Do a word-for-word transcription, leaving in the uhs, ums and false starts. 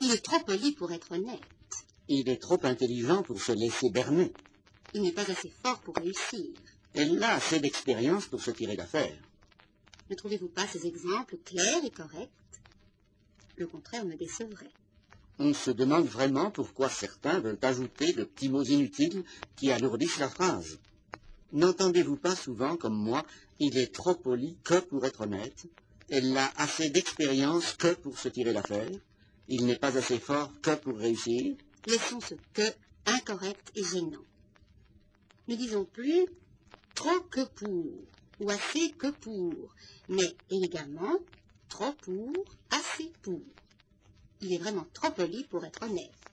Il est trop poli pour être honnête. Il est trop intelligent pour se laisser berner. Il n'est pas assez fort pour réussir. Elle a assez d'expérience pour se tirer d'affaire. Ne trouvez-vous pas ces exemples clairs et corrects? Le contraire me décevrait. On se demande vraiment pourquoi certains veulent ajouter de petits mots inutiles qui alourdissent la phrase. N'entendez-vous pas souvent, comme moi, il est trop poli que pour être honnête, elle a assez d'expérience que pour se tirer d'affaire, il n'est pas assez fort que pour réussir? Laissons ce que incorrect et gênant. Ne disons plus trop que pour, ou assez que pour, mais également trop pour, assez pour. Il est vraiment trop poli pour être honnête.